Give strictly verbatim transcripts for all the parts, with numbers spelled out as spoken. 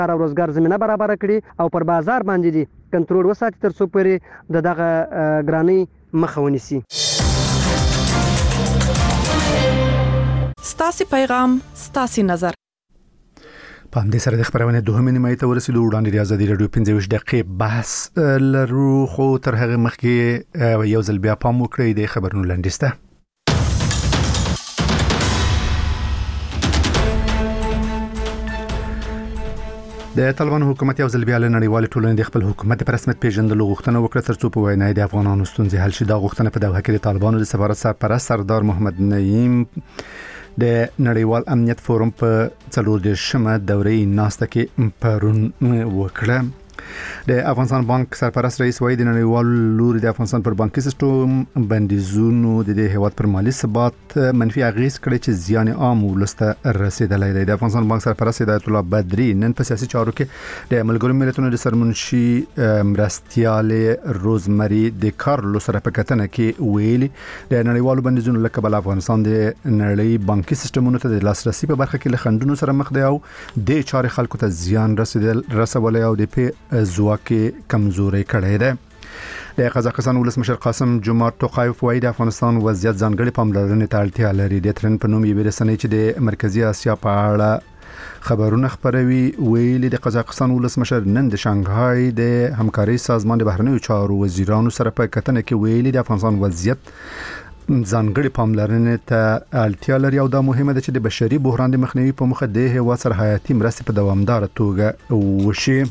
کار او روزګار زمينه برابر کړي او پر بازار باندې دي کنټرول وساتي تر څو پورې د دغه ګرانی مخه ونیسي. ستاسي پیغام ستاسي نظر. په همدې سره د خبرونه دوهمه نیمه ته ورسېدو. وړاندې د ازادي رادیو پنځه ویشت دقیقې بحث لرو، خو تر هغه مخکې یو ځل بیا پام وکړئ د خبرونو لنډیسته. د طالبان حکومت یو ځل بیا له نړیوال ټولنې د خپل حکومت په رسمیت پیژندلو غوښتنه وکړه تر څو په وینا د افغانانو ستونزې حل شي. دا غوښتنه په دوحه کې د طالبانو د سفارت سرپرست سردار محمد نعیم د نړیوال امنیت فورم په څلور دیرشمه دورې ناسته کې پرون وکړه. د افغانستان بانک سرپرست رئیس وایي د نړیوال لوري د افغانستان پر بانکي سیستم بندیزونو د دې هیواد پر مالی ثبات منفي اغیز کړی چې زیان عام ولسته رسیدلی دی. د افغانستان بانک سرپرست هدایت الله بدری نن په سیاسي چارو کې د ملګرو ملتونو د سرمنشي مرستیال روزمری د کارلو سره په کتنه کې ویلي د نړیوالو بندیزونو له کبله افغانستان د نړۍ بانکي سیستمونو ته د لاسرسي په برخه کې له خنډونو سره مخ دی او د چارې خلکو ته زیان رسیدل رسولای او د په ځواکې کمزوري کړی دی. د قزاقستان ولسمشر قاسم جمعه توقایف وایي د افغانستان وضعیت ځانګړي پاملرنې ته اړتیا لري. د ترن په نوم یې رسنۍ چې د مرکزی اسیا په اړه خبرونه خبروي ویلي د قزاقستان ولسمشر نن د شانګهای د همکاري سازمان د بهرنیو چارو وزیرانو سره په کتنه کې ویلي د افغانستان وضعیت ځانګړي پاملرنې ته اړتیا لري او دا مهمه ده چې د بشري بحران د مخنیوي په موخه د هیواد سره حیاتي مرستې په دوامدار توګه وشي.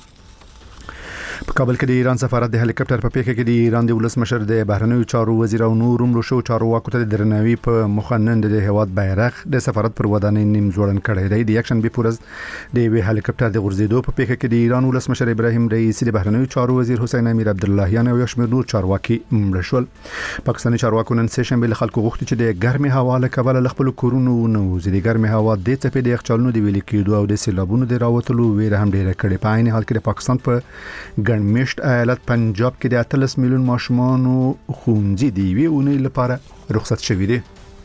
په کابل کې د ایران سفارت د هلیکاپټر په پیښه کې د ایران د ولسمشر د بهرنیو چارو وزیر او نور عمر شو چارواکو ته د درناوي په مخه نن د هیواد بیرغ د سفارت پر ودانۍ نیم ځوړن کړی دی. د یکشن به پورز د وی هلیکاپټر د غورځېدو په پیښه کې د ایران ولسمشر ابراهیم رئیسی د بهرنیو چارو وزیر حسین امیر عبداللهیان او یو شمېر نور چارواکي مړه شول. پاکستاني چارواکو نن سه شنبه له خلکو غوښتي چې د ګرمي هوا له کبله له خپل کورونو نوځي. د ګرمي هوا د څپې د یخچالونو د ویلي کېدو او د سیلابونو د راوتلو ویره هم ډیره کړې. په عین حال کې د پاکستان په ګڼمشت ایالت پنجاب کې د اتلس میلیون ماشومانو ښوونځي د یوې اونۍ لپاره رخصت شوي دي.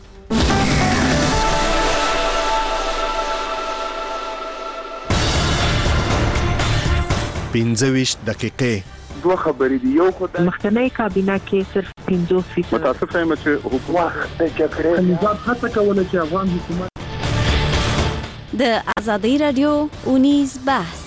پنځه ویشت دقیقې دوه خبرې دي. یو خو د مخکنی کابینه کې صرف پنځوس فیصد متاسف یم چې حکومت د جګړې نظام هڅه کوله چې افغان حکومت د ازادي رادیو اونیز بحث.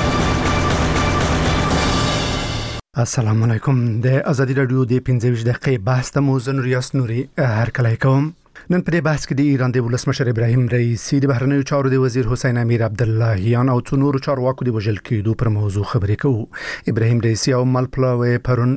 السلام علیکم. د ازادي رادیو د پنځه ویشت دقیقې بحث ته مو زه ریاست نوري هرکلی کوم. نن په دې بحث کې د ایران د ولسمشر ابراهیم رئیسی د بهرنیو چارو د وزیر حسین امیر عبداللهیان او څو نورو چارواکو د وژل کېدو پر موضوع خبرې کوو. ابراهیم رئیسی او ملپلاوی پرون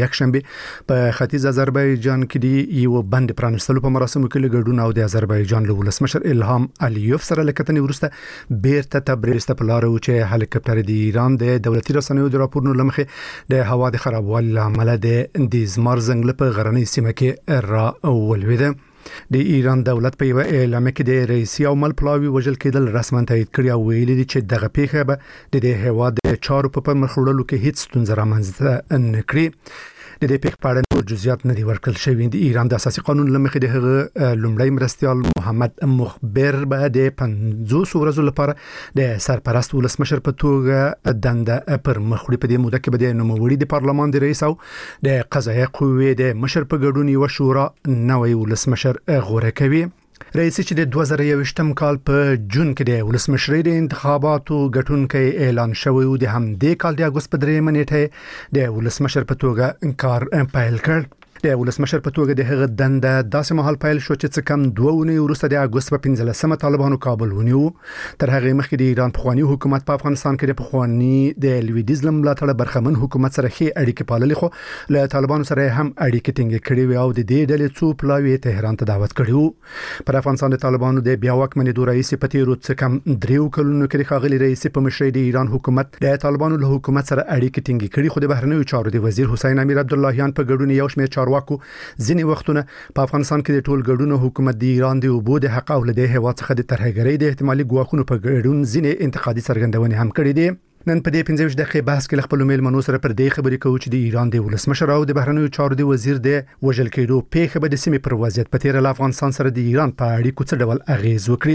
یکشنبه په ختیځ آذربایجان کې د یو بند پرانستلو په مراسمو کې لګډون او د آذربایجان له ولسمشر الهام الیوف سره لکتنې ورسته بیرته تبریز ته پلاره و چې هلیکاپټر د ایران د دولتي رسنیو د راپورونو لمخې د هوا د خرابوالي لامل د دیزمار زنګل په غرنۍ سیمه کې را ولویده. د ایران دولت په یو اعلامیه کې د رئیسی او ملپلاوی وژل کېدل رسماً تایید کړی او ویلي دي چې دغه پیښه به د دې هیواد د چارو په پرمخ وړلو کې هیڅ ستونزه رامنځته نه کړي. د دې پیښې په اړه نور جزئیات نه دي ورکړل شوي. د ایران د اساسي قانون لمخې د هغه لومړی مرستیال محمد مخبر به د پنځوس ورځو لپاره د سرپرست ولسمشر په توګه دنده پر مخ وړي. په دې موده کې به د نوموړي د پارلمان د رئیس او د قضایه قوې د مشر په ګډون یو شورا نوی ولسمشر غوره کوي. رئیس چې د دوه زره یوویشتم کال په جون کې د ولسمشرۍ د انتخاباتو ګټونکی اعلان شوی و، د همدې کال د اګوست په درېیمه نیټه د ولسمشر په توګه کار پیل کړ. د ولسمشر په توګه د هغه دنده داسې مهال پیل شو چې څه کم دوه اونۍ وروسته د اګوست په پنځلسمه طالبانو کابل ونیو. تر هغې مخکې د ایران پخوانی حکومت په افغانستان کې د پخوانی د لویدیځ له ملاتړه برخمن حکومت سره ښې اړیکې پاللې، خو له طالبانو سره هم اړیکې ټینګې کړې وې او د دې ډلې څو پلاوي تهران ته دعوت کړي وو. پر افغانستان د طالبانو د بیا واکمنېدو رئیس په تیرو څه کم دریو کلونو کې د ښاغلي رئیس په مشرۍ د ایران حکومت د طالبانو له حکومت سره اړیکې ټینګې کړي، خو د بهرنیو چارو د وزیر حسین امیر عبداللهیان په ګډون یو شمېر چارواکو ځینې وختونه په افغانستان کې د ټول ګډون حکومت د ایران د اوبو د حق او له دې هیواد څخه د ترهګرۍ د احتمالي ګواښونو په ګډون ځینې انتقادي څرګندونې هم کړې دي. نن په دې پنځه ویشت دقیقې بحث کې خپل میلمنو سره پر دې خبرې کوو چې د ایران د ولسمشر او د بهرنیو چارو د وزیر د وژل کېدو پیښه به د سیمې پر وضعیت په تیر له افغانستان سره د ایران په اړیکو څه ډول اغیز وکړي.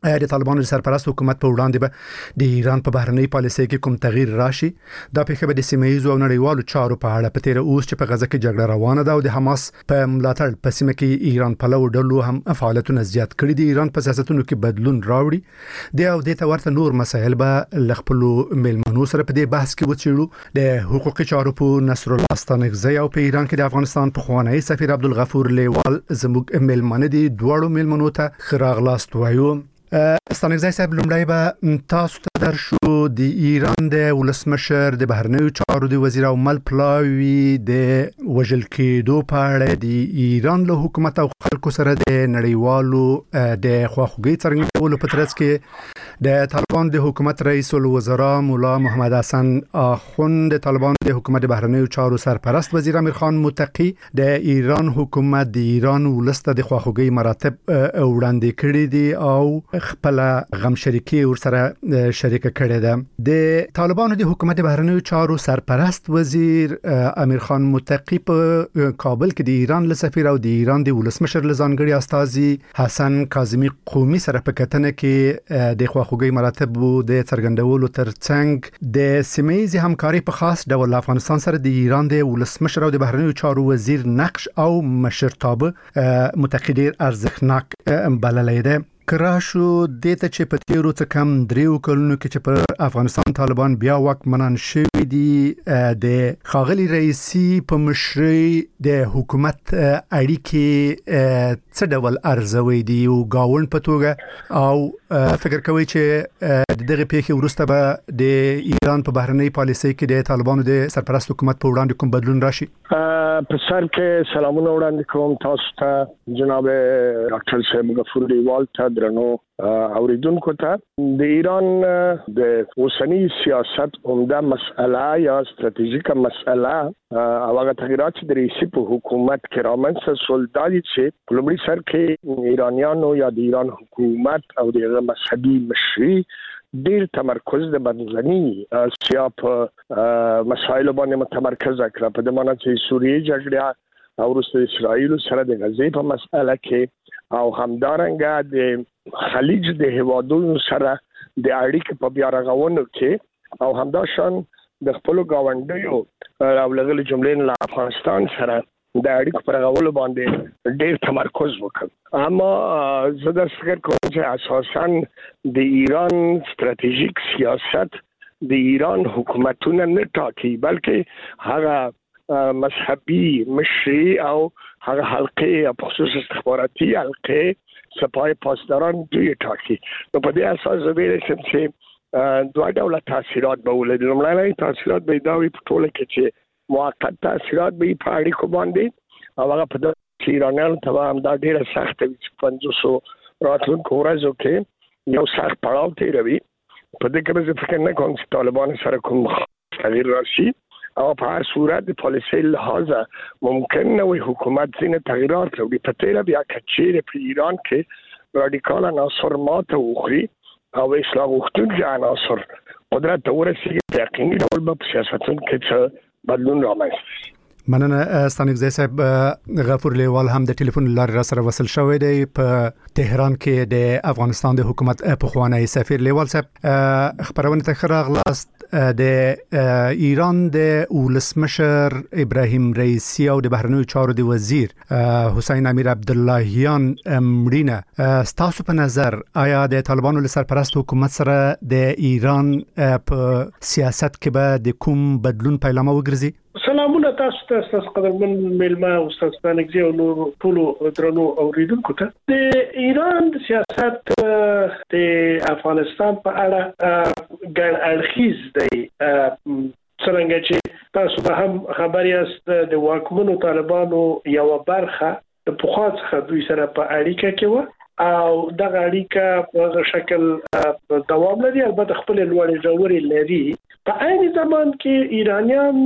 د طالبانو سرپرست حکومت په وړاندې به د ایران په بهرنۍ پالیسۍ کې کوم تغییر راشي؟ دا پیښه به د سیمه ییزو او نړیوالو چارو په اړه په تیر اوس چې په غزه کې جګړه روانه ده او د حماس په ملاتړ په سیمه کې ایران پلو ډلو هم فعالیتونه زیات کړي دي، ایران په سیاستونو کې بدلون راوړي دی او د تورته نور مسایل به لخپلو ملمنو سره په دې بحث کې وڅېړو. د حقوقي چارو په نصر الله ستانکزی او په ایران کې د افغانستان په خوانی سفیر عبدالغفور لیوال زموږ ملمنه دي، دواړو ملمنو ته خراغلاست وایو. ستانکزی صاحب، لومړی به تاسو ته درشو د ایران د ولسمشر د بهرنیو چارو د وزیر او مل پلاوی د وژل کېدو په اړه د ایران له حکومت او خلکو سره د نړیوالو د خواخوږۍ څرګندولو په ترڅ کې د طالبان د حکومت رئیس الوزرا مولا محمد حسن آخوند، د طالبان د حکومت د بهرنیو چارو سرپرست وزیر امیر خان متقی د ایران حکومت د ایران ولسته د خواخوږۍ مراتب وړاندې کړي دي او خپل غم شریکي ور سره شریک کړي ده. د طالبانو د حکومت بهرنیو چارو سرپرست وزیر امیر خان متقی په کابل کې د ایران له سفیر او د ایران د ولسمشر له ځانګړي استازي حسن کاظمی قومي سره په کتنه کې د خواخوږۍ مراتب د څرګندولو ترڅنګ د سیمه ییزې همکاري په خاص ډول افغانستان سره د ایران د ولسمشر او د بهرنیو چارو وزیر نقش او مشرتابه متقی ډیر ارزښتناک بللی ده. کراشو دته چې په تیرو څه کم دریو کلونو کې چې پر افغانستان طالبان بیا واکمنان شوي دي، د ښاغلي رئیسي په مشرۍ د حکومت اړیکې څه ډول ارزوي دي او گاوند په توګه، او فکر کوي چې د دغه پیښې وروسته به د ایران په بهرنۍ پالیسۍ کې د طالبانو د سرپرست حکومت په وړاندې کوم بدلون راشي؟ په سر کې سلامونه وړاندې کوم تاسو ته جناب ډاکټر صاحب غفور لیوال ته، درنو اوریدونکو ته. د ایران د اوسنی سیاست عمده مسئله یا استراتیژیکه مسئله او هغه تغیرات چې د رئیسي په حکومت کې رامنځته شول دا دي چې په لومړي سر کې ایرانیانو یا د ایران حکومت او د مذهبي مشري ډیر تمرکز د بدلنی سیا په مسایلو باندې متمرکز کړ، په دې معنی چې سوریه جګړه او وروسته اسرائیل سره د غزې په مسأله کې او همدارنګه د خلیج د هیوادونو سره د اړیکې په بیا رغونو کې او همداشان د خپل گاونډیو او لغړي جملې له افغانستان سره د اړیکو پر رغولو باندې ډیر تمرکز وکړ. اما زه د فکر کوم چې اساساً د ایران ستراتیژیک سیاست د ایران حکومتونه نه ټاکي، بلکې هغه مذهبي مشري او هغه حلقې په خصوص استخباراتي حلقې سپاه پاسداران دوی ټاکي. نو په دې اساس زه ویل شم چې دوه ډوله تاثیرات به ولري. لومړنی تاثیرات به دا وي په ټوله کې چې موقت تاثیرات به په اړیکو باندې او هغه په دغه ایرانیانو ته هم دا ډیره سخته وي چې پنځوس راتلونکو ورځو کې یو سخت پړاو تېروي. په دې کې زه فکر نه کوم چې طالبان سره کوم تغییر راشي او په هر صورت د پالیسۍ لحاظه ممکن نه وي حکومت ځینې تغییرات راوړي. په تېره بیا که چیرې په ایران کې رادیکال عناصر ماته وخوري او اصلاح غوښتونکي عناصر قدرت ته ورسېږي، په یقیني ډول به په سیاستونو کې څه بدلون رامنځته شي. مننه ستانکزی صاحب. غفور لیوال هم د ټلیفون لارې را سره وصل شوی دی په تهران کې د افغانستان د حکومت پخوانی سفیر. لیوال صاحب، خبرونه ته ښه راغلاست. د ایران د ولسمشر ابراهیم رئیسی او د بهرنیو چارو د وزیر حسین امیر عبداللهیان مړینه ستاسو په نظر آیا د طالبانو له سرپرست حکومت سره د ایران په سیاست کې به د کوم بدلون پیلامه وګرځي؟ سلامونه تاسو ته، تاسو قدرمن میلمه او استاد ستانکزی او نور ټول درنو اوریدونکو ته. د ایران سیاست د افغانستان په اړه ګڼ اړخیز دی. څرنګه چې تاسو به هم خبر یاست د واکمنو طالبانو یو برخه د پخوا څخه دوی سره په اړیکه کې و او دغه اړیکه په شکل دوام لري، البته خپل لوړې ژورې لري. په عین زمان کې ایرانیان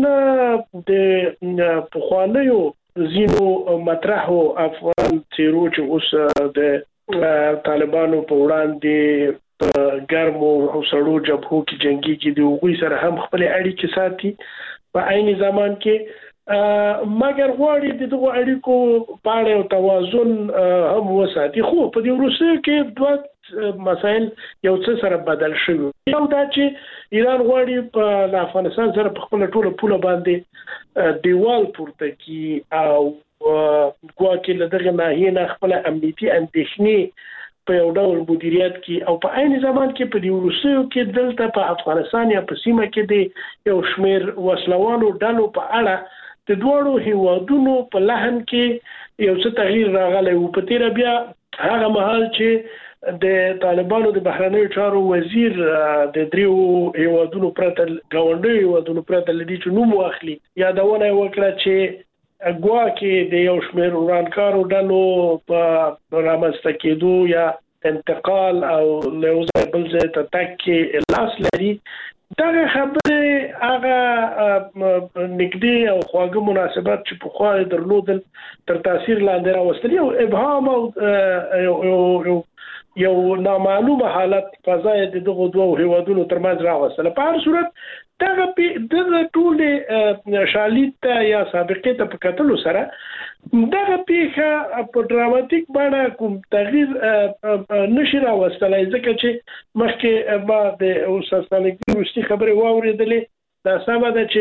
د پخوانیو ځینو مطرحو افغان څیرو چې اوس د طالبانو په وړاندې په ګرمو او سړو جبهو کې جنګيږي، د هغوی سره هم خپل اړیکې ساتي. په عین زمان کې مګر غواړي د دغه اړیکو په اړه توازن هم وساتي. خو په دې وروسته کې دوه مسایل یو څه سره بدل شوی. یو دا چې ایران غواړي په افغانستان سره په خپل ټوله پوله باندې دیوال پورته کی او ګواکې له دغه ناحیې نه خپل امنیتي اندېښنې په یو ډول مدیریت کې او په عین زمان کې په دې وروستیو کې دلته په افغانستان یا په سیمه کې د یو شمېر وسلوالو ډلو په اړه د دوړو هیوادونو په لحن کې یو څه تغییر راغلی و. په تیر بیا هغه مهال چې د طالبانو د بهرنیو چارو وزیر د دریو هیوادونو پرته ګاونډیو هیوادونو پرته لدی چې نوم واخلي یادونه وکړه چې ګواکې د یو شمېر ورانکارو ډلو په رامنځته کېدو یا انتقال او له یو ځای بل ځای ته تګ کې لاس لري. دغه خبرې هغه نږدې او خواږه مناسبات چې پخوا یې درلودل تر تاثیر لاندې راوستل یو ابهام او یو نامعلومه حالت فضا د دغو دوه هیوادونو ترمنځ راوستل. په هر صورت دغه دغه ټول شالید یا سابقې ته په کتلو سره دغه پیښه په ډراماتیک بڼه کوم تغییر نشي راوستلای ځکه چې مخکې ما د استاد ستانکزي وروستي خبرې واورېدلې. دا سمه ده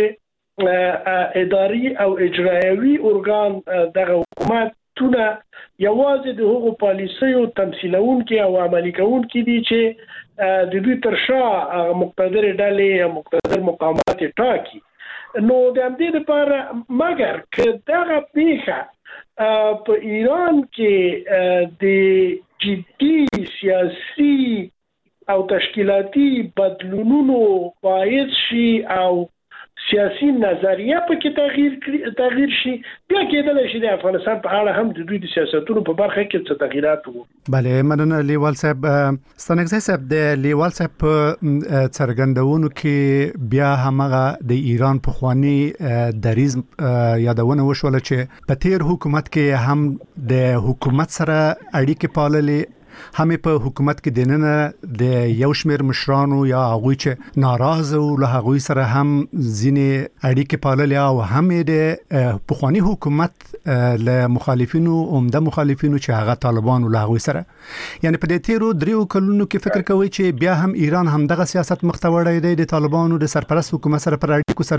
چې اداري او اجرایوي ارګان دغه حکومت تونه یوازې د هغو پالیسیو تمثیلونکي او عملي کوونکي دي چې د دوی تر شا مقتدر ډلې او مقتدر مقامات ټاکي. نو د همدې لپاره مګر که دغه پیښه په ایران کې د جدي سیاسي او تشکیلاتي بدلونونو باعث شي او سیاسي نظریه په کې تغییر تغییر شي بیا کېدلی شي د افغانستان په اړه هم د دوی د سیاستونو په برخه کې څه تغییرات وو. بله مننه لیوال صاحب. ستانکزی صاحب د لیوال صاحب په څرګندونو کې بیا همغه د ایران په خواني دریز یادونه وشوله چې په تیر حکومت کې هم د حکومت سره اړیکې پاللې هم په حکومت کې دننه د یو شمېر مشرانو یا هغوی چې ناراضه او له هغوی سره هم ځینې اړیکې پاللې او هم د پخوانی حکومت له مخالفینو عمده مخالفینو چې هغه طالبانو له هغوی سره یعنی په دې تیرو دریو کلونو کې فکر کوي چې بیا هم ایران هم دغه سیاست مخته وړی دی د طالبانو د سرپرست حکومت سره پر اړیکو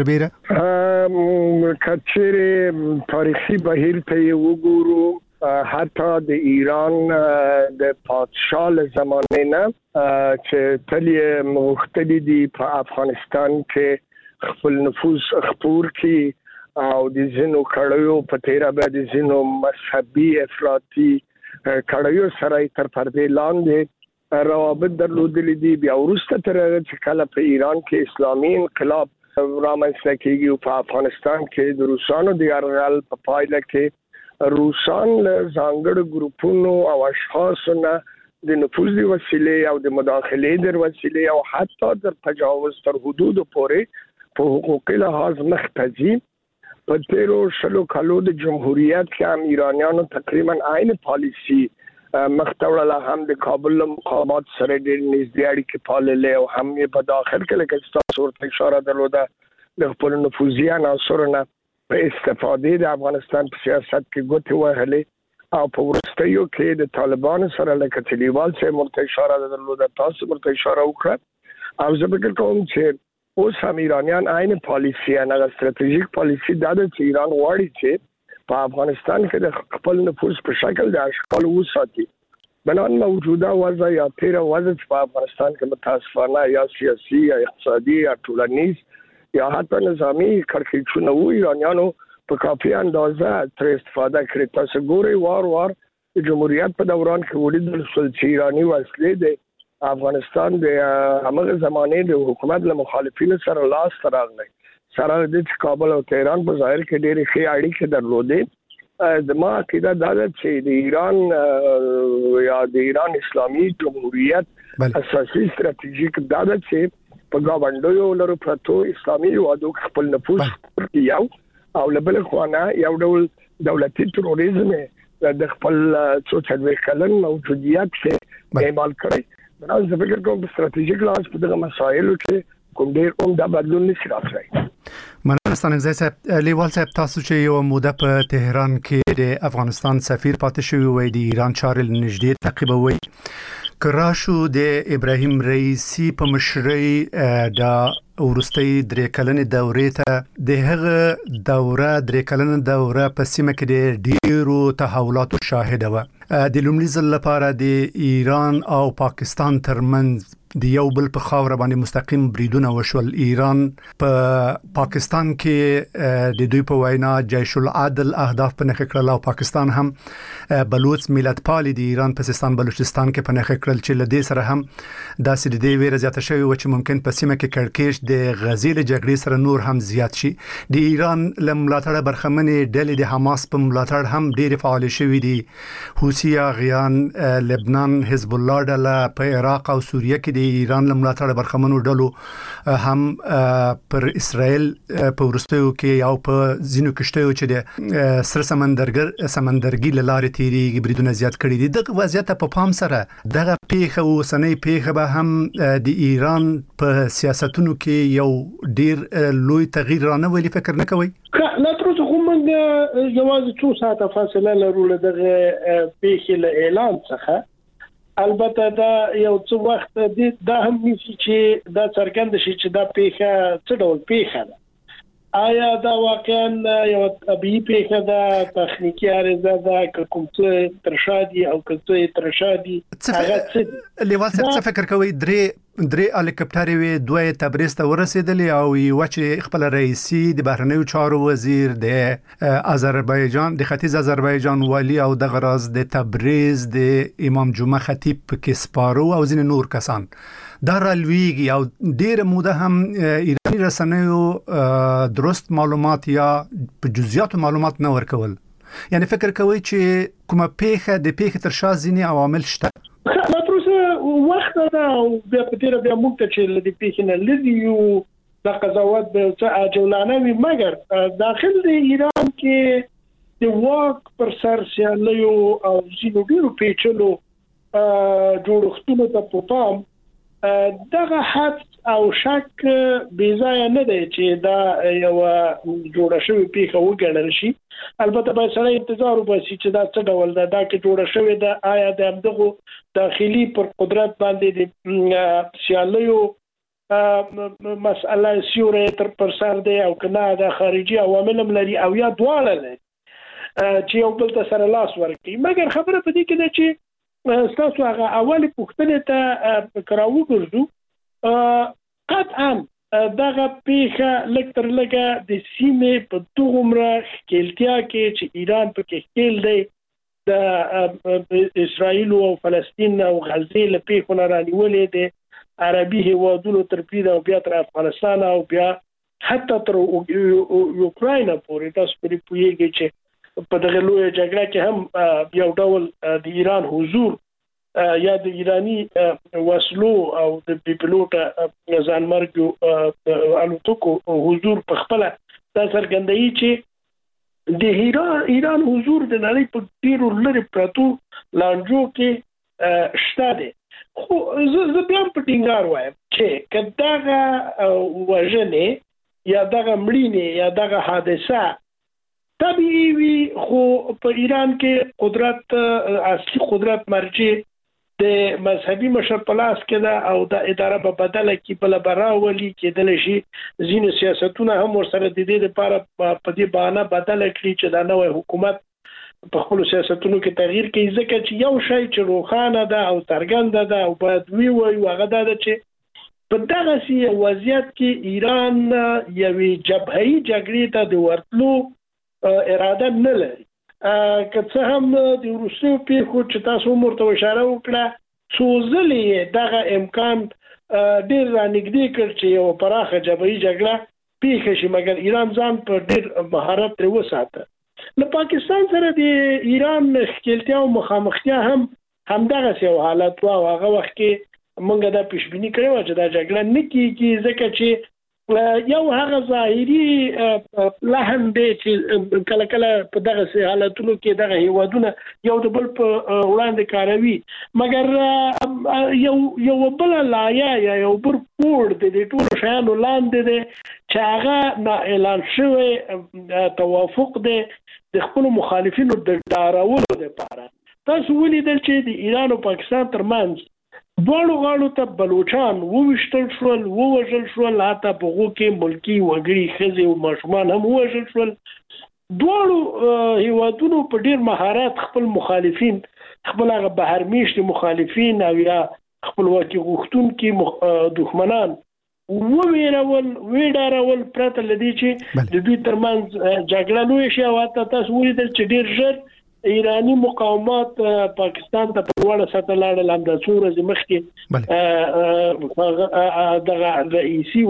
سربیره کچېرې تاریخي بهیر ته وګورو حتی د ایران د پادشاه زمانه نه چې تلی مختلفی دي په افغانستان کې خپل نفوذ خپور کی او د زینو کړیو په تیرا به د زینو مذهبي افراطي کړیو سره تر پردې لاندې روابط درلودلې دي. بیا وروسته تر چې کله په ایران کې اسلامي انقلاب رامنځته کیږي په افغانستان کې د روسانو د یرغل په پایله کې روسان له ځانګړو ګروپونو او اشخاصو نه د نفوذ د وسیلې او د مداخلې د وسیلې او حتی د تجاوز تر حدود پورې په حقوقي لحاظ مخته. په تیرو شلو کالو د جمهوریت کې هم ایرانیانو تقریبا عین پالیسی مخته وړله، هم د کابل له مقامات سره ډېر نږدې اړیکې پاللې او هم یې په داخل کې لکه ستاسو ورته اشاره درلوده د خپلو نفوذي عناصرو نه په استفادې د افغانستان په سیاست کې ګوتې وهلې او په وروستیو کې د طالبانو سره لکه چې لیوال صاحب ورته اشاره درلوده، تاسو ورته اشاره وکړه. او زه فکر کوم چې اوس هم ایرانیان عین پالیسي هغه ستراتیژیک پالیسي دا ده چې ایران غواړي چې په افغانستان کې د خپل نفوذ په شکل د اشغال وساتي. بنان موجوده وضع یا تیره وضع چې په افغانستان کې متاسفانه یا سیاسي یا اقتصادي یا ټولنیز یا حتی نظامی کړکېچونه وو، ایرانیانو په کافي اندازه تر استفاده کړې. تاسو ګورئ وار وار د جمهوریت په دوران کې ولیدل شول چې ایراني وسلې د افغانستان د هغه زمانې د حکومت له مخالفینو سره لاس ته راغلي، سره د کابل او تهران په ظاهر کې ډېرې ښې اړیکې درلودې. زما عقیده دا ده چې د ایران یا د ایران اسلامي جمهوریت اساسي ستراتیژیک دا ده چې په گاونډیو لرو پرتو اسلامي هیوادو خپل نفوذ یو او لبل خوانه یو ډول دولتي تروریزم د خپل څو څلوېښت کلن موجودیت کې اعمال کړی. نو زه فکر کوم په ستراتیژیک لحاظ په دغه مسایلو کې کوم ډېر عمده بدلون نشي راتلی. مننه ستانکزی صاحب. لیوال صاحب تاسو چې یو موده په تهران کې د افغانستان سفیر پاتې شوی وای د ایران چارې نږدې تعقیبوي، کراشو د ابراهیم رئیسی په مشرۍ د ورستۍ درې کلنې دورې ته د هغه دوره درې کلنې دوره په سیمه کې د ډیرو تحولاتو شاهده و. د لومړي ځل لپاره د ایران او پاکستان ترمنځ د یو بل په خاور باندې مستقیم بریدونه وشول. ایران په پاکستان کې د دوی په وینا جیش العدل اهداف په نخښه کړل او پاکستان هم بلوچ ملت پالي د ایران په سیستان بلوچستان کې په نخښه کړل چې لدې سره هم داسې د دې ویره زیاته شوی و چې ممکن په سیمه کې کړکېچ د غزې له جګړې سره نور هم زیات شي. د ایران له ملاتړ برخمنې ډلې د حماس په ملاتړ هم ډېر فعال شوي دي. حوثي اغیان، لبنان حزب الله ډله په عراق او سوریه کې د ایران له ملاتړ برخمنو ډلو هم پر اسرائیل په ورستیو کې او په ځینو کشتیو چې د سر سمندرګر سمندرګي له لارې تیریږي بریدونه زیات کړي دي. دغه وضعیت په پام سره دغه پیښه اوسنۍ پیښه به هم د ایران په سیاستونو کې یو ډیر لوی تغییر رانهولي فکر نه کوي؟ لا تر اوسه خو موږ یوازې څو ساعته فاصله لرو له دغه پیښې له اعلان څخه. البته دا یو څو وخت دی دا هم نشي چې دا څرګند شي چې دا پیښه څه ډول پیښه ده. آیا دا واقعا یو طبيعي پیښه ده، تخنیکی عارضه ده، کوم څه ترشادي او کوم څه ترشادي هغه څه لیوال څه فکر کوي؟ درې درې هلیکاپټر وی دوه تبریز ته ورسېدل او یو چې خپل رئیسي د بهرنیو چارو وزیر د آذربایجان د ختیځ آذربایجان والی او د غراز د تبریز د امام جمعه خطیب کې سپارو او ځین نور کسان دا رالویږي او ډیر موده هم ایرانی رسنیو درست معلومات یا په جزئیات معلومات نه ورکول. یعنی فکر کوي چې کومه پیښه د پیښې تر شا ځینې عوامل شته؟ لا تر اوسه وخت دا بیا په تیر بیا موږ ته چې لدی پیښې نه لدی یو د قضاوت به څه عاجلانه وي، مګر داخل د ایران کې د واک پر سر سیالیو او ځینو ډیرو پیچلو جوړښتونو ته په پام دغه حد او شک بیځای نه دی چې دا یو جوړه شوی پیښه وګڼل شي. البته به سره انتظار وباسي چې دا څه ډول ده، دا کې جوړه شوی ده آیا د همدغه داخلي پر قدرت باندې د سیالیو مسأله سیوره تر پر سر دی او کنه د خارجي عوامل لري او یا دواړه لري چې یو بل ته سره لاس ورکړي. مګر خبره په دې کې ده چې تاسو هغه اولی پوښتنه ته کراوو ګرځو قطعا دغه پیښه لکتر لګه د سیمې په دومره خلتیا کې چې ایران په کې خل دی د اسرائیل او فلسطین او غزې له پیښو نه رانیولې دي عربي هیوادونو تر پیدا او بیا تر افغانستان او بیا حتی تر یوکرائنا پورې. تاسو پرې پوهیږئ چې په دغه لوی جګړه کې هم یو ډول د ایران حضور یا د ایرانی وسلو او د پیپلوټ ځانمرګو الوتکو حضور په خپل دا څرګندوي چې د ایران ایران حضور د نړۍ په ډیرو لري پراتو لانجو کې شته دي. خو زه بیا په ټینګار وایم چې کداغه وژنې یا دغه مړینې یا دغه حادثه طبيعي وي، خو په ایران کې قدرت اصلي قدرت مرجع د مذهبي مشر په لاس کې ده او د اداره په بدله کې بل براولي کېدل شي. ځینې سیاستونه هم ورسره د دې لپاره په دې بهانه بدله کړي چې دا نوې حکومت په خپل سیاستونو کې تغییر کوي، ځکه چې یو شی چې روښانه ده او څرګنده ده او باید وی وایو هغه دا ده چې په دغه سي وضعیت کې ایران یوې جبههي جګړې ته د ورتلو اراده نه لري. که څه هم د روسیې پیښو چې تاسو مرته اشاره وکړه څو ځلې دغه امکان ډېر رانږدې کړ چې یو پراخه جبهي جګړه پیښه شي، مګر ایران ځان په ډېر مهارت ترې وساته. له پاکستان سره د ایران ښکېلتیا او مخامختیا هم همدغسې یو حالت و او هغه وخت کې موږ دا پیشبیني کړې وه چې دا جګړه نه کېږي، ځکه چې یو هغه ظاهري لحن دی چې کله کله په دغه حالتونو کې دغه هیوادونه یو د بل په وړاندې کاروي، مګر یو یو بل لایه یا یو بل پوړ د دې ټولو شیانو لاندې دی چې هغه نا اعلان شوی توافق دی د خپلو مخالفینو د ډارولو لپاره. تاسو ولیدل چې د ایران او پاکستان ترمنځ دوړو غاړو ته بلوچان ووشتل شول ووژل شول حتی په غو کې ملکی وګړي خزي او ماشومان هم ووژل شول دوړو هیوادونو په ډیر مهارت خپل مخالفین خپل هغه بهر میشتي مخالفین او یا خپلواکي غوښتونکي دښمنان وویرول ویډارول پرته لدی چې د دوی ترمنځ جګړه لوي شي او تاسو ولیدل چې ډیر ژر ایرانی مقاومت پاکستان ته په وړه سطح لاړل هم د څو ورځې مخکې دغه رئیسي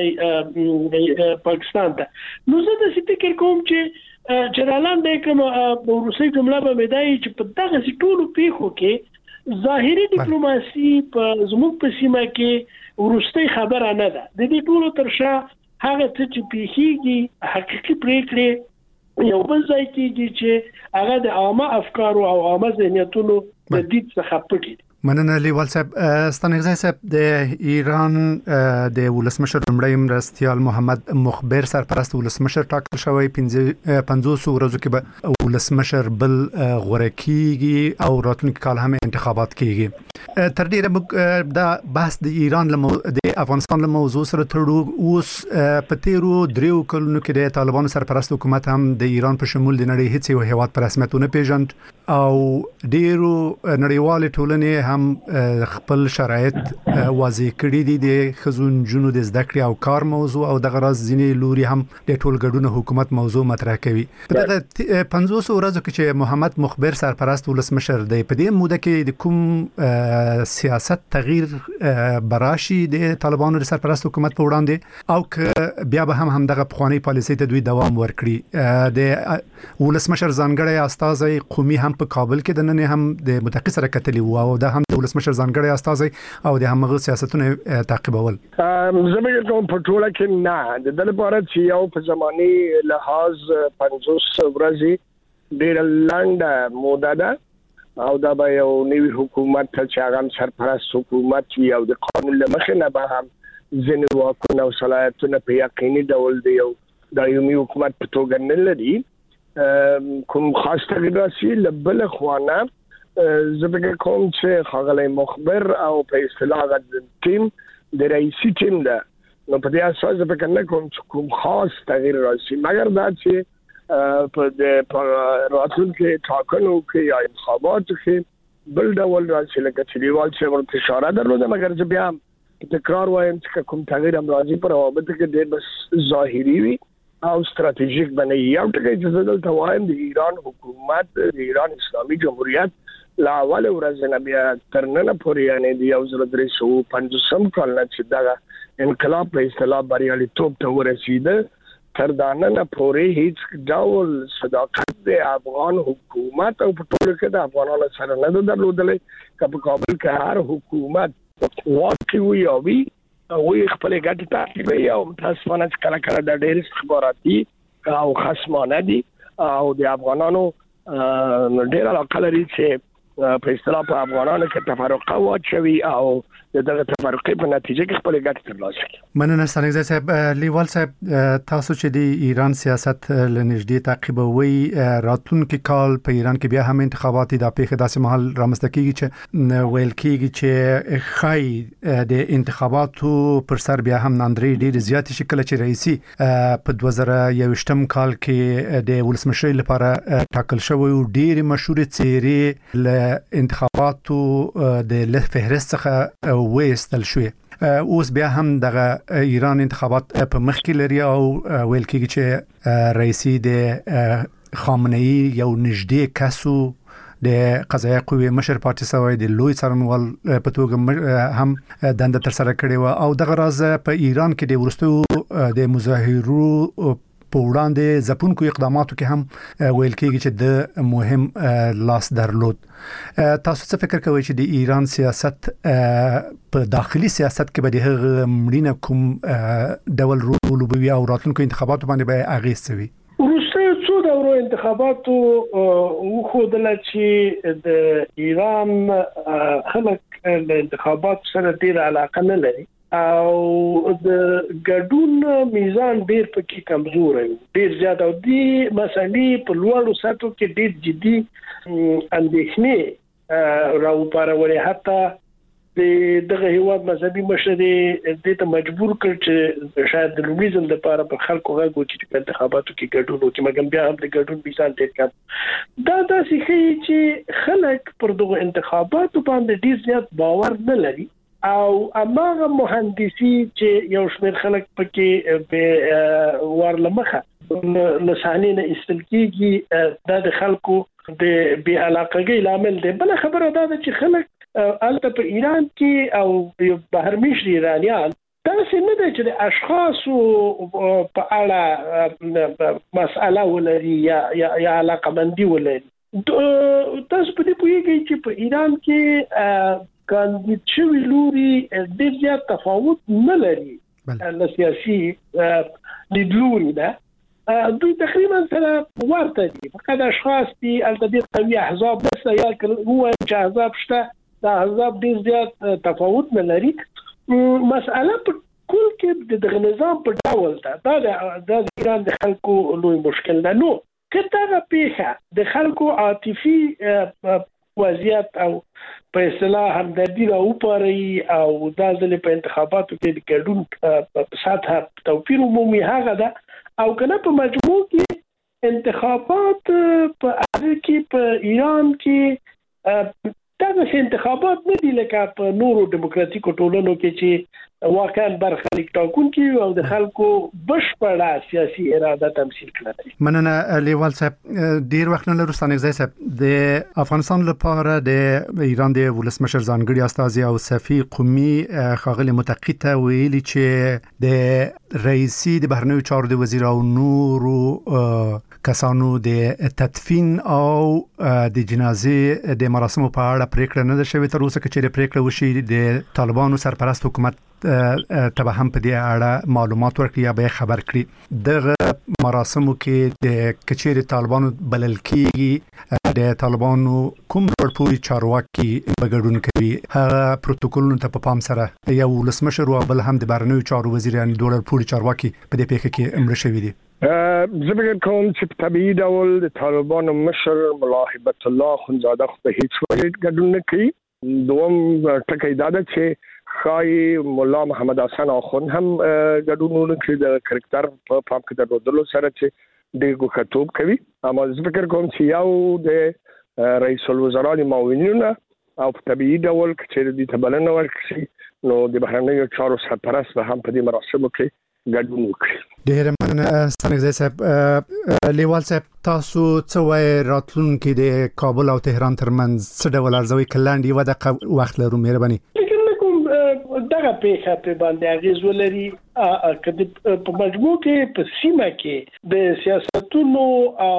ورغی پاکستان ته نو زه د فکر کوم چې جرالان د کوم روسي جمله به مدای چې په دغه ټولو پیښو کې ظاهري ډیپلوماسي په زموږ په سیمه کې ورستي خبره نه ده د دې ټولو ترشا هغه چې پیښیږي حقيقي پریکړې یو بل ځای کېږي چې هغه د عامه افکار او عامه ذهنیتونو د دې څخه پټي مننه لیوال صاحب ستانګزای صاحب د ایران د ولسمشر لمړی مرستيال محمد مخبر سرپرست ولسمشر ټاکل شوی پنځوس ورځو کې به ولسمشر بل غورکیږي او راتلونکي کال هم انتخابات کیږي تر ډیره دا بحث د ایران له د افغانستان له موضوع سره تړو اوس په تیرو دریو کلونو کې د طالبانو سرپرست حکومت هم د ایران په شمول د نړۍ هیڅ یو هیواد په رسمیتونه پیژند او ډیرو نړیوال ټولنې هم خپل شرایط واضح کړي دي د خزون جنو د زده کړې او کار موضوع او د غرض ځینې لوري هم د ټول ګډون حکومت موضوع مطرح کوي په دغه پنځوس ورځو کې چې محمد مخبر سرپرست ولسمشر دی په دې موده کې د کوم سیاست تغییر براشي د طالبانو د سرپرست حکومت په وړاندې او که بیا به هم هم دغه پخوانی پالیسي ته دوی دوام ورکړي د ولسمشر ځانګړی استازی قومي هم په کابل کې د نن هم د متقی سره کتلی و او د هم د ولسمشر ځانګړی استازی او د همغه سیاستونه تعقیبول زموږ کوم په ټوله کې نه د دل لپاره چې یو په زماني لحاظ پنځوس ورځې ډېر لنډه موده ده او دا به یو نوی حکومت چې هغه سرپرست حکومت وي او د قانون له مخې نه به هم ځینې واکونه او صلاحیتونه په یقیني ډول دی او دایمي حکومت په توګه نه لري کوم خاص تغییر راسي لبل خوانه زبګه کوم چې خغلی مخبر او په اصطلاح د ټیم د رئیسي ټیم ده نو په دې اساس زبګه نه کوم چې کوم خاص تغییر راسي مګر دا چې په د راتلونکي ټاکنو کې یا انتخاباتو کې بل ډول راسي لکه چې دیوال چې ورته اشاره درلوده مګر چې بیا تکرار وایم چې کوم تغییر هم راځي پر روابط کې ډېر بس ظاهري وي او استراتیژیک بنئ یو ټکی چې زه دلته وایم د ایران حکومت د ایران اسلامي جمهوریت لا اول ورځ نه بیا تر نن پورې یعنی د یو زر درې سوه پنځوسم کال نه چې دا انقلاب په اصطلاح بریالیتوب ته ورسیده تر دا نن پورې هیڅ ډول صداقت د افغان حکومت او په ټول کې د افغانانو سره نه درلودلې که په کابل کې هر حکومت واقعي او وی او خپل ګټه تعقیبوي او متاسفانه کله کله د ډېر استخباراتي او خصمانه دي او د افغانانو ډېر علاقه لري چې په اصطلاح په افغانانو کې تفرقه واچوي او دغه تفرقه په نتیجه کې خپل ګټه ترلاسه کوي. مننه ستانګزی صاحب. لیوال صاحب تاسو چې د ایران سیاست لنږدې تعقیبوي راتلونکي کال په ایران کې بیا هم انتخابات د پیښه داسې محل رامنځته کیږي چې ویل کیږي چې خای د انتخاباتو پر سر بیا هم ناندري ډېر زیات شکل چې رئیسي په دوه زره یوویشتم کال کې د ولسمشر لپاره ټاکل شوی او ډېر مشهور څیرې انتخاباتو د له فهرست څخه وېستل شوې اوس بیا هم د ایران انتخابات په مخ کې لري او ویل کېږي چې رئیسي د خامنه‌ای یو نږدې کسو د قضایه قوې مشر پاتې شوی د لوی څارنوال په توګه هم دنده تر سره کړې و او دغه راز په ایران کې د ورستو د مظاهرو په وړاندې ځپونکو اقداماتو کې هم ویل کېږي چې د مهم لاس درلود. تاسو څه فکر کوئ چې د ایران سیاست په داخلي سیاست کې به د هغه مړینه کوم ډول رول لوبوي او راتلونکو انتخاباتو باندې به اغېز کوي؟ وروسته څو دورو انتخاباتو وښودل چې د ایران خلک د انتخابات سره ډېر علاقه نه لري او د ګډون میزان ډېر پکې کمزور دی ډېر زیات او دی مسلې په لوړو سطحو کې ډېر جدي اندېښنې راوپارولې حتی د دغه هیواد مذهبي مشر دې ته مجبور کړ چې شاید د لومړي ځل لپاره په خلکو غږ وکړي چې انتخاباتو کې ګډون وکړي، مګر بیا هم د ګډون میزان ډېر کم. دا داسې ښیي چې خلک پر دغه انتخاباتو باندې ډېر زیات باور نه لري او هغه مهندسي چې یو شمېر خلک پکې به ورلمخه لسانې نه استل کېږي دا د خلکو د بې علاقګۍ لامل دی. بل خبره دا ده چې خلک البته په ایران کې او بهرمېشت ایرانیان داسې نه دی چې د اشخاصو په اړه مسأله ولري یا یا علاقمندي ولري. تاسو په دې پوهیږئ چې په ایران کې کاندید شوي لوري ډېر زیات تفاوت نه لري له سیاسي لیدلوري نه. دوی تقریبا سره ورته دي، فقط اشخاص دي البته ډېر قوي احزاب نشته یا هو چې احزاب شته دا احزاب ډېر زیات تفاوت نه لري. مسأله په کل کې د دغه نظام په ډول ده دا د ایران د خلکو لوی مشکل ده. نو کله پیښه د خلکو عاطفي وضعیت او په اصطلاح همدردي راوپاري او دا ځل په انتخاباتو کې د ګډون په ساته توپیر عمومي هغه ده او کنه په مجموع کې انتخابات په هغه کې په ایران کې دا انتخابات نه دي لکه په نورو دیموکراتیکو ټولنو کې چې واقعا برخلیک ټاکونکي او د خلکو بشپړه سیاسي اراده تمثيل کړي. مننه لیوال صاحب. ډیر وخت نه لرو ستانګ ځای صاحب د افغانستان لپاره د ایران د ولسمشر ځانګړي استازي او صفي قومي خاغلی متقی ته ویلي چې د رئیسي د بهرنیو چارو د وزیر او نورو کسانو د تدفین او د جنازې د مراسمو په اړه پریکړه نه ده شوې تر اوسه، چې پریکړه وشي د طالبانو سرپرست حکومت ته هم په دې اړه معلومات ورکړي یا به خبر کړي. دغه مراسمو کې د کچېر طالبانو بلل کېږي د طالبانو کوم لوړپوړي چارواکي بګډون کوي هغه پروتوکولونو ته په پام سره یو ولسمشر او بل هم د بهرنیو چارو وزیر یعنی دوه لوړپوړي چارواکي په دې پیښه کې امر شوي دي. زه فکر کوم چې په طبيعي ډول د طالبانو مشر ملا هیبت الله خنزاده خو په هیڅ وجه ګډون نه کوي. دوم ټکی دا ده چې خای مولا محمد حسن اخوند هم ګډون نه کوي د کرکټر په پام کې درلودلو سره چې د ګوښتوب کوي. اما زه فکر کوم چې یو د رئیس الوزرا د معاونینو او په طبيعي ډول چې د تبلنه ورکړي نو د بهرنیو چارو سرپرست به هم په دې مراسمو کې ګډون وکړي. ډېر مننه ستانګ صاحب. لیوال صاحب تاسو څه وایي راتلونکي د کابل او تهران ترمنځ څه ډول ارزوي کلاندې یو دقیقه وخت لرو مهرباني. دغه پیښه په باندې اغیز ولري چې په مجموع کې په سیمه کې د سیاستونو او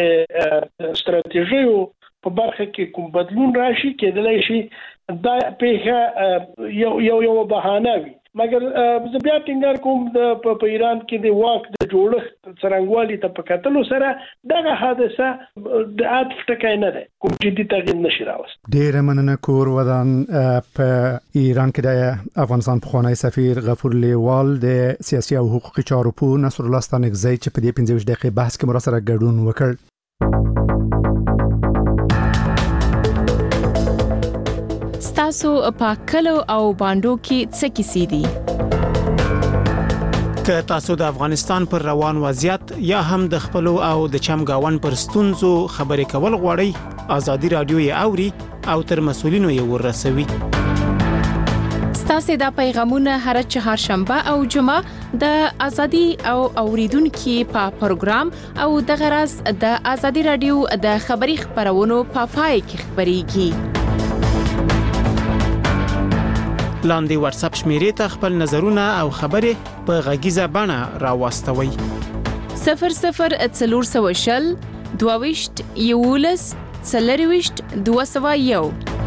د ستراتیژیو په برخه کې کوم بدلون راشي کېدلای شي دا پیښه یو یو یو بهانه وي. مګر زه بیا ټینګار کوم د په ایران کې د واک د جوړښت څرنګوالي ته په کتلو سره دغه حادثه د عاطف ټکی نه ده کوم جدي تغییر نشي راوست. ډېر مننه کور ودان په ایران کې د افغانستان پخوانی سفیر غفور لیوال د سیاسي او حقوقي چارو په نصر الله ستانګ ځای چې په دې پنځه دقیقې بحث کې مرا سره ګډون وکړ. تاسو په کلو او باندو کې څه کیسې دي؟ که تاسو د افغانستان پر روان وضعیت یا هم د خپل او د چمګاون پر ستونزو خبرې کول غواړئ، ازادي رادیو یې اوري او تر مسولینو یې ورسوي. ستاسو د پیغامونه هر چهارشنبه او جمعه د ازادي او اوریدونکو په پروګرام او د غرض د ازادي رادیو د خبري خبرونو په پای کې خبريږي. لاندې واتس اپ شمیرې ته خپل نظرونه او خبرې په غږیزه بڼه راوستوي. صفر صفر څلور سوه شل دوه ویشت یولس څلرویشت دوه سوه یو